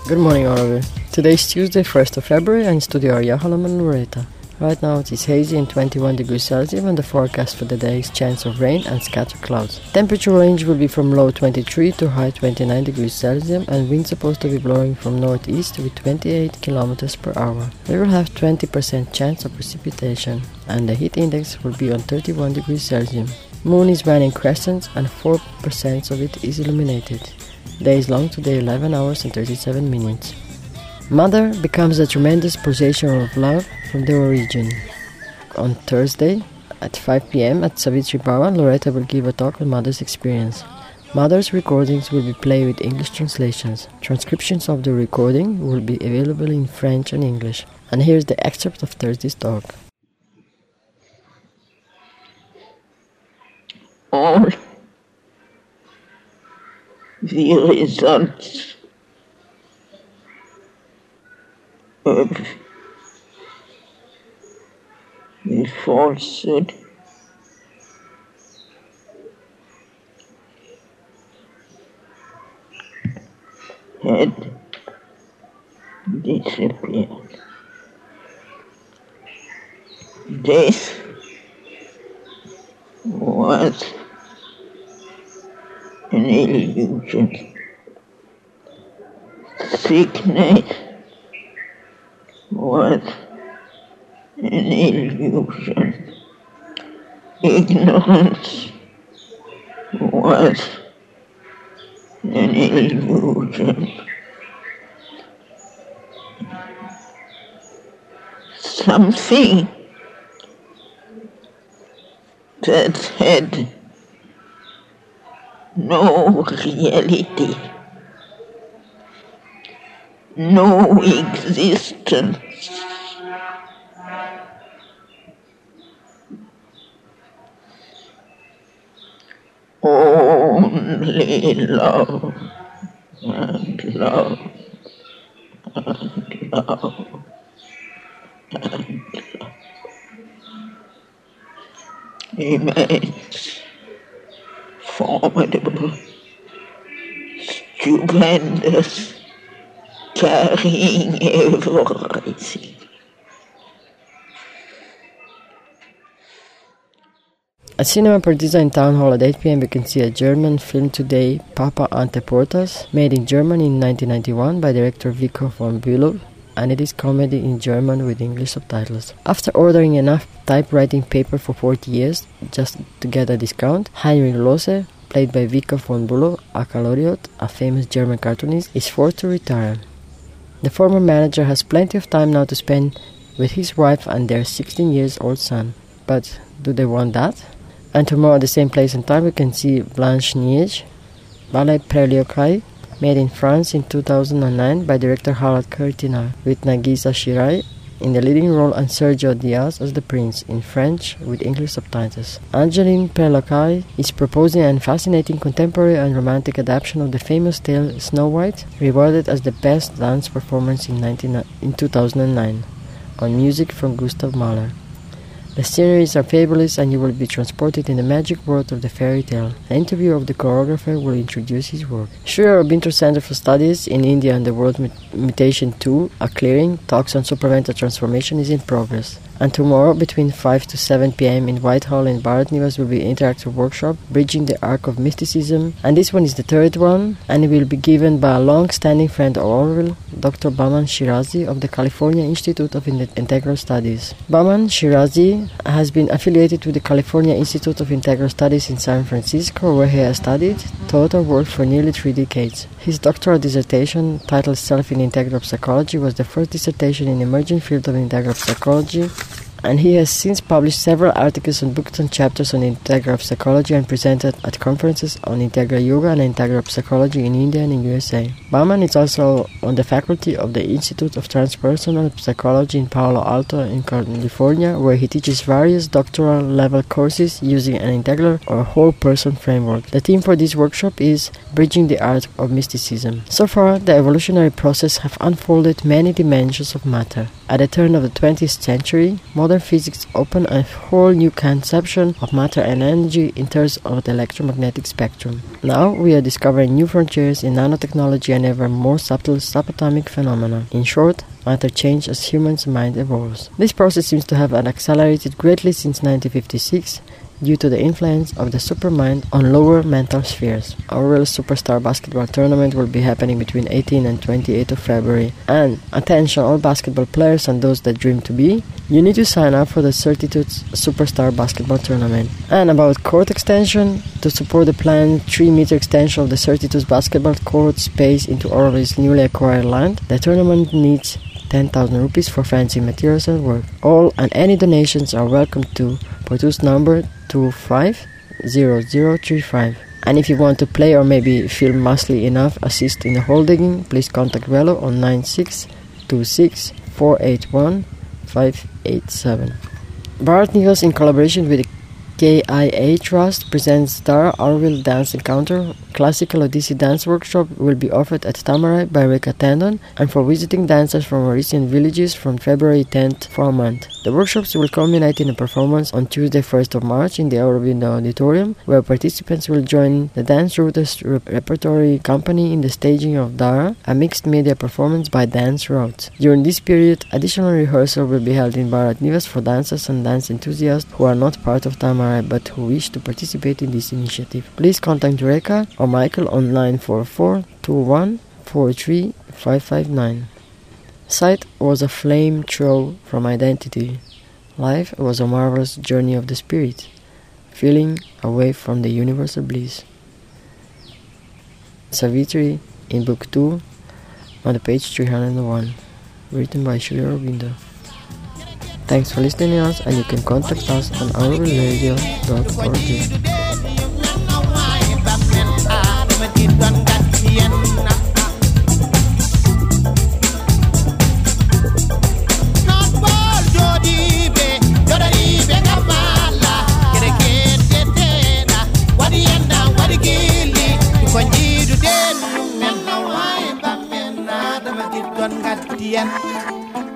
Good morning, all of you. Today is Tuesday, 1st of February, and in studio are Johanna and Loretta. Right now it is hazy and 21 degrees Celsius, and the forecast for the day is chance of rain and scattered clouds. Temperature range will be from low 23 to high 29 degrees Celsius, and wind supposed to be blowing from northeast with 28 kilometers per hour. We will have 20% chance of precipitation, and the heat index will be on 31 degrees Celsius. Moon is running crescents, and 4% of it is illuminated. Day is long today, 11 hours and 37 minutes. Mother becomes a tremendous pulsation of love from the origin. On Thursday at 5 p.m. at Savitri Bhavan, Loretta will give a talk on Mother's experience. Mother's recordings will be played with English translations. Transcriptions of the recording will be available in French and English. And here's the excerpt of Thursday's talk. All the results of the falsehood had disappeared. Death was an illusion. Sickness was an illusion. Ignorance was an illusion. Something that had no reality, no existence, only love and love and love and love. Immense, formidable, stupendous, carrying everything. At Cinema Partizan in Town Hall at 8 p.m. you can see a German film today, Papa Ante Portas, made in Germany in 1991 by director Vico von Bülow, and it is comedy in German with English subtitles. After ordering enough typewriting paper for 40 years just to get a discount, Heinrich Lose, played by Vico von Bülow, aka Loriot, a famous German cartoonist, is forced to retire. The former manager has plenty of time now to spend with his wife and their 16-year-old son. But do they want that? And tomorrow at the same place and time we can see Blanche-Neige, Ballet Pré-Lyokai, made in France in 2009 by director Harald Kertenar, with Nagisa Shirai in the leading role and Sergio Diaz as the prince, in French with English subtitles. Angeline Pré-Lyokai is proposing a fascinating contemporary and romantic adaptation of the famous tale Snow White, rewarded as the best dance performance in 2009, on music from Gustav Mahler. The sceneries are fabulous and you will be transported in the magic world of the fairy tale. An interview of the choreographer will introduce his work. Sri Aurobindo Center for Studies in India and the World Mutation 2, a clearing, talks on supramental transformation is in progress. And tomorrow between 5 to 7 p.m. in Whitehall in Bharat Nivas will be an interactive workshop, Bridging the Arc of Mysticism. And this one is the third one, and it will be given by a long-standing friend of Orville, Dr. Baman Shirazi of the California Institute of Integral Studies. Baman Shirazi has been affiliated with the California Institute of Integral Studies in San Francisco, where he has studied, taught, and worked for nearly 3 decades. His doctoral dissertation, titled Self in Integral Psychology, was the first dissertation in the emerging field of integral psychology, and he has since published several articles and books and chapters on integral psychology and presented at conferences on integral yoga and integral psychology in India and in USA. Baman is also on the faculty of the Institute of Transpersonal Psychology in Palo Alto in California, where he teaches various doctoral level courses using an integral or whole person framework. The theme for this workshop is Bridging the Art of Mysticism. So far, the evolutionary process have unfolded many dimensions of matter. At the turn of the 20th century, modern modern physics opened a whole new conception of matter and energy in terms of the electromagnetic spectrum. Now we are discovering new frontiers in nanotechnology and ever more subtle subatomic phenomena. In short, matter changes as human's mind evolves. This process seems to have accelerated greatly since 1956 due to the influence of the supermind on lower mental spheres. Our Real Superstar Basketball Tournament will be happening between 18 and 28 of February. And attention all basketball players and those that dream to be, you need to sign up for the Certitudes Superstar Basketball Tournament. And about court extension, to support the planned 3-meter extension of the Certitudes basketball court space into Orville's newly acquired land, the tournament needs 10,000 rupees for fencing materials and work. All and any donations are welcome to produce number 250035. And if you want to play or maybe feel muscly enough assist in the hole digging, please contact Velo on 9626 481 587. Bharat Nivas in collaboration with the KIA Trust presents Dara Orville Dance Encounter. Classical Odissi dance workshop will be offered at Tamarai by Rekha Tandon and for visiting dancers from Mauritian villages from February 10th for a month. The workshops will culminate in a performance on Tuesday 1st of March in the Aurobindo Auditorium, where participants will join the Dance Routers Repertory Company in the staging of Dara, a mixed media performance by Dance Routes. During this period, additional rehearsal will be held in Bharat Nivas for dancers and dance enthusiasts who are not part of Tamarai but who wish to participate in this initiative. Please contact Rekha or Michael on 944 21 43 559. Sight was a flame throw from identity. Life was a marvelous journey of the spirit, feeling away from the universal bliss. Savitri in Book 2 on the page 301, written by Sri Aurobindo. Thanks for listening to us, and you can contact us on aurobindo.org. Yeah.